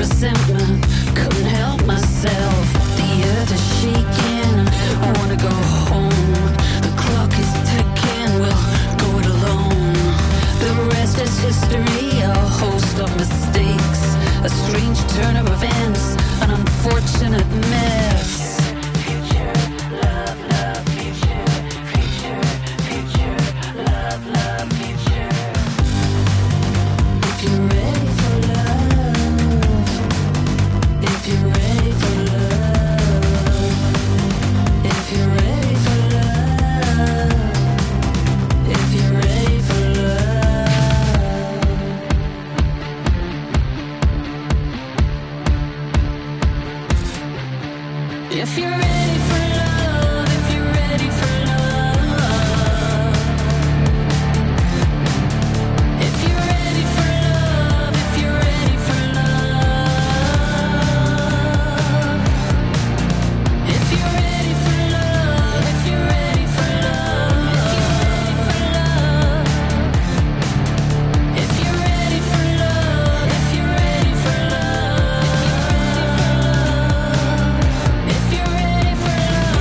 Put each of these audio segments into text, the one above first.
resentment. Couldn't help myself. The earth is shaking. I wanna go home. The clock is ticking. We'll go it alone. The rest is history. A host of mistakes. A strange turn of events. An unfortunate mess. If you're ready for love, if you're ready for love, if you're ready for love, if you're ready for love, if you're ready for love, if you're ready for love, if you're ready for love, if you're ready for love, if you're ready for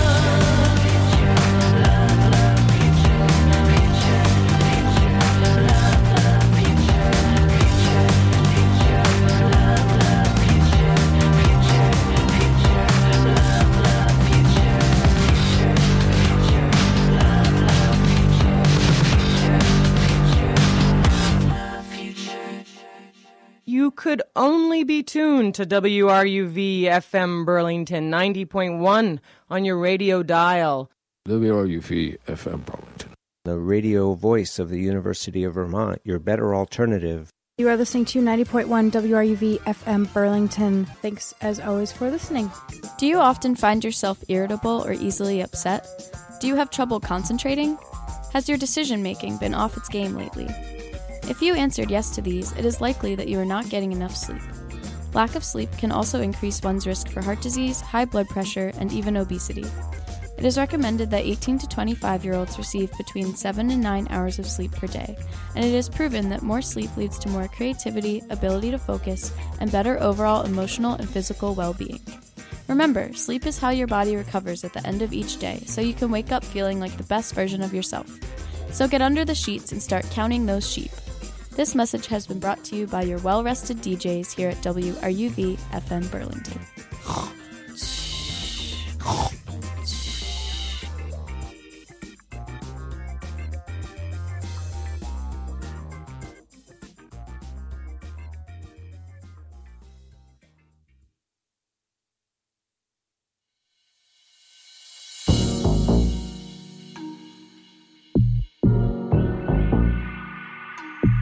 You could only be tuned to WRUV FM Burlington 90.1 on your radio dial. WRUV FM Burlington. The radio voice of the University of Vermont, your better alternative. You are listening to 90.1 WRUV FM Burlington. Thanks, as always, for listening. Do you often find yourself irritable or easily upset? Do you have trouble concentrating? Has your decision-making been off its game lately? If you answered yes to these, it is likely that you are not getting enough sleep. Lack of sleep can also increase one's risk for heart disease, high blood pressure, and even obesity. It is recommended that 18 to 25-year-olds receive between 7 and 9 hours of sleep per day, and it is proven that more sleep leads to more creativity, ability to focus, and better overall emotional and physical well-being. Remember, sleep is how your body recovers at the end of each day, so you can wake up feeling like the best version of yourself. So get under the sheets and start counting those sheep. This message has been brought to you by your well-rested DJs here at WRUV FM Burlington.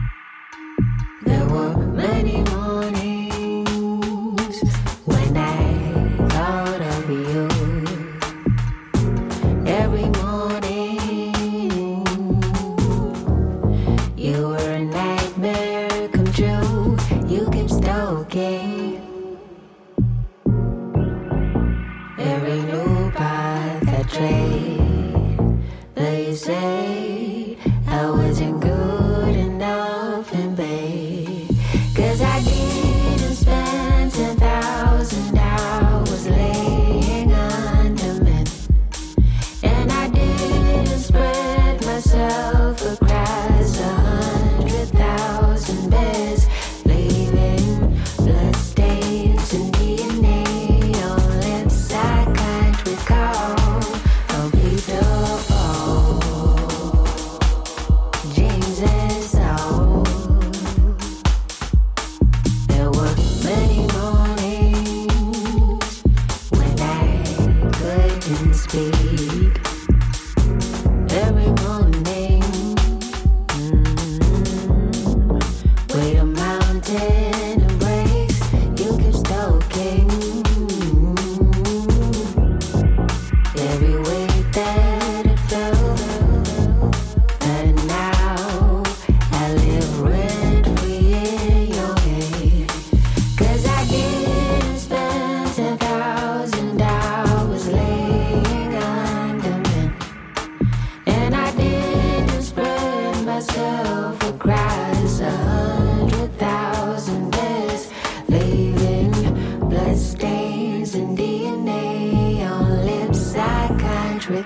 There were many mornings when I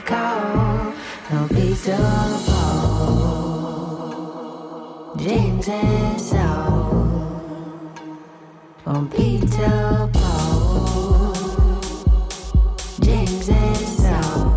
call unbeatable. James and Soul, unbeatable. James and Soul.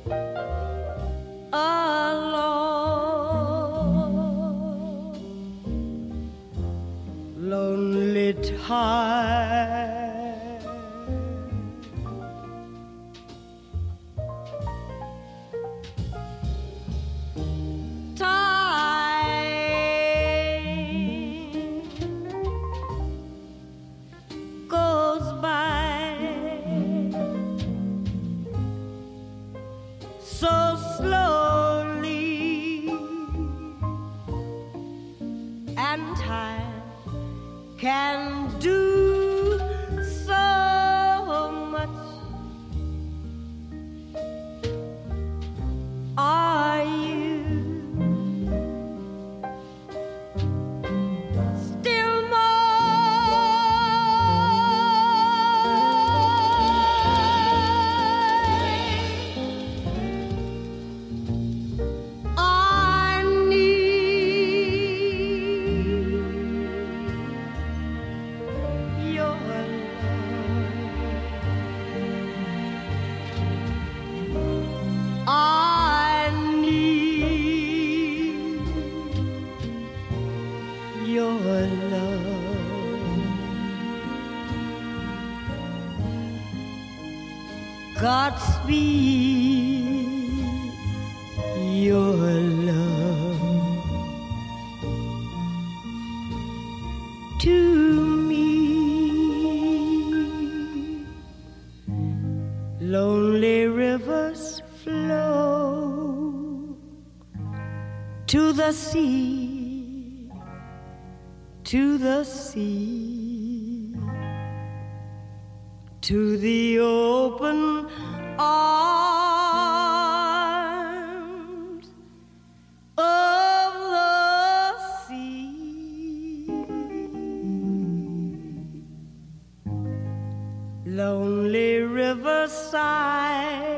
alone, lonely time. Can do so much. Are you still mine? I Godspeed, your love to me. Lonely rivers flow to the sea, to the sea, to the open arms of the sea. Lonely riverside,